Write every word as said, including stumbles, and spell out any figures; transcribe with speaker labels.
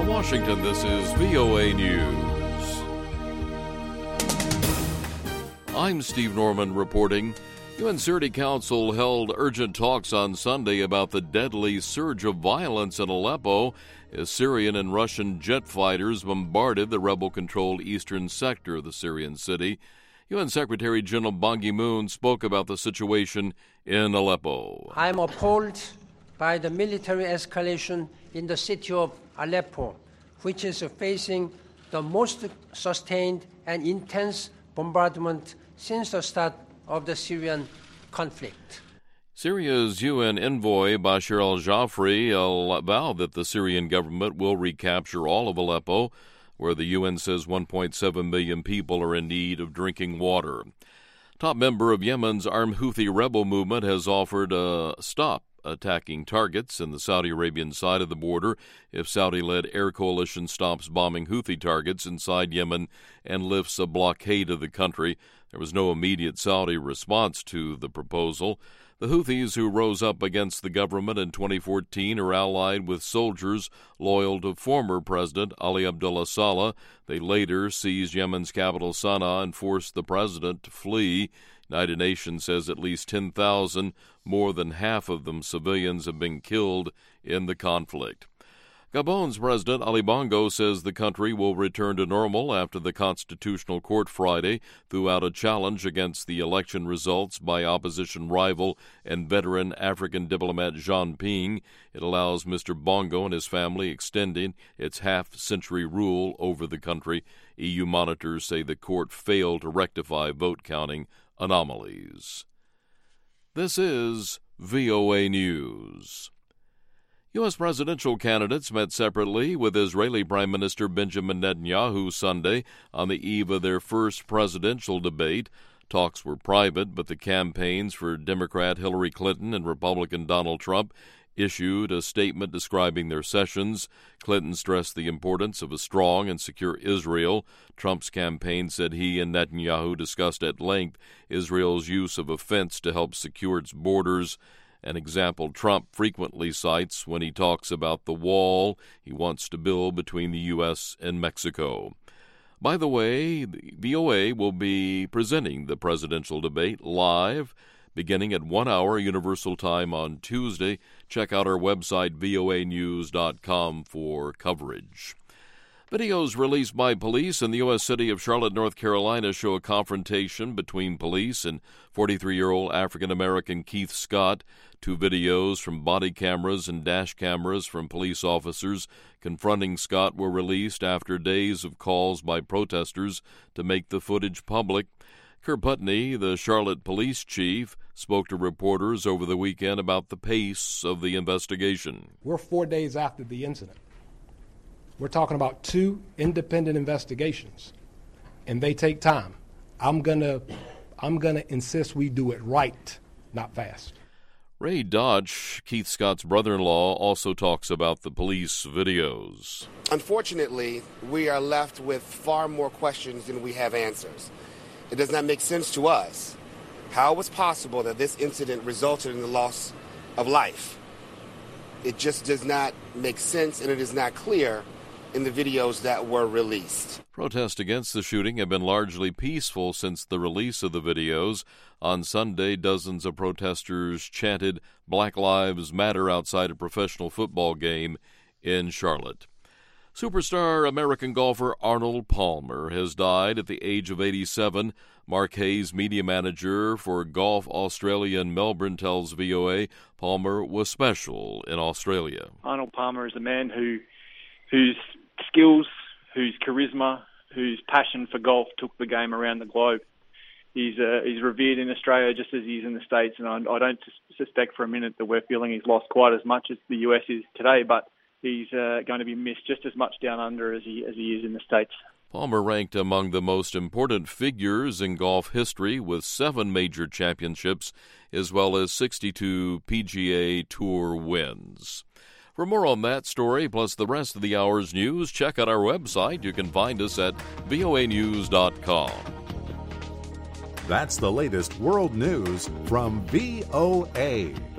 Speaker 1: From Washington, this is V O A News. I'm Steve Norman reporting. U N Security Council held urgent talks on Sunday about the deadly surge of violence in Aleppo as Syrian and Russian jet fighters bombarded the rebel-controlled eastern sector of the Syrian city. U N Secretary General Ban Ki-moon spoke about the situation in Aleppo.
Speaker 2: I'm appalled by the military escalation in the city of Aleppo, which is facing the most sustained and intense bombardment since the start of the Syrian conflict.
Speaker 1: Syria's U N envoy Bashir al-Jafri vowed that the Syrian government will recapture all of Aleppo, where the U N says one point seven million people are in need of drinking water. Top member of Yemen's armed Houthi rebel movement has offered a stop attacking targets in the Saudi Arabian side of the border if Saudi-led air coalition stops bombing Houthi targets inside Yemen and lifts a blockade of the country. There was no immediate Saudi response to the proposal. The Houthis, who rose up against the government in twenty fourteen, are allied with soldiers loyal to former President Ali Abdullah Saleh. They later seized Yemen's capital Sana'a and forced the president to flee. United Nations says at least ten thousand, more than half of them civilians, have been killed in the conflict. Gabon's President Ali Bongo says the country will return to normal after the Constitutional Court Friday threw out a challenge against the election results by opposition rival and veteran African diplomat Jean Ping. It allows Mister Bongo and his family extending its half-century rule over the country. E U monitors say the court failed to rectify vote-counting anomalies. This is V O A News. U S presidential candidates met separately with Israeli Prime Minister Benjamin Netanyahu Sunday on the eve of their first presidential debate. Talks were private, but the campaigns for Democrat Hillary Clinton and Republican Donald Trump issued a statement describing their sessions. Clinton stressed the importance of a strong and secure Israel. Trump's campaign said he and Netanyahu discussed at length Israel's use of a fence to help secure its borders, an example Trump frequently cites when he talks about the wall he wants to build between the U S and Mexico. By the way, the V O A will be presenting the presidential debate live beginning at one hour Universal Time on Tuesday. Check out our website, V O A news dot com, for coverage. Videos released by police in the U S city of Charlotte, North Carolina, show a confrontation between police and forty-three-year-old African-American Keith Scott. Two videos from body cameras and dash cameras from police officers confronting Scott were released after days of calls by protesters to make the footage public. Kerr Putney, the Charlotte police chief, spoke to reporters over the weekend about the pace of the investigation.
Speaker 3: We're four days after the incident. We're talking about two independent investigations, and they take time. I'm gonna, I'm gonna insist we do it right, not fast.
Speaker 1: Ray Dodge, Keith Scott's brother-in-law, also talks about the police videos.
Speaker 4: Unfortunately, we are left with far more questions than we have answers. It does not make sense to us how it was possible that this incident resulted in the loss of life. It just does not make sense, and it is not clear in the videos that were released.
Speaker 1: Protests against the shooting have been largely peaceful since the release of the videos. On Sunday, dozens of protesters chanted Black Lives Matter outside a professional football game in Charlotte. Superstar American golfer Arnold Palmer has died at the age of eighty-seven. Mark Hayes, media manager for Golf Australia in Melbourne, tells V O A Palmer was special in Australia.
Speaker 5: Arnold Palmer is a man who, whose skills, whose charisma, whose passion for golf took the game around the globe. He's uh, he's revered in Australia just as he is in the States, and I, I don't suspect for a minute that we're feeling he's lost quite as much as the U S is today, but he's uh, going to be missed just as much down under as he as he is in the States.
Speaker 1: Palmer ranked among the most important figures in golf history with seven major championships as well as sixty-two P G A Tour wins. For more on that story, plus the rest of the hour's news, check out our website. You can find us at V O A news dot com.
Speaker 6: That's the latest world news from V O A.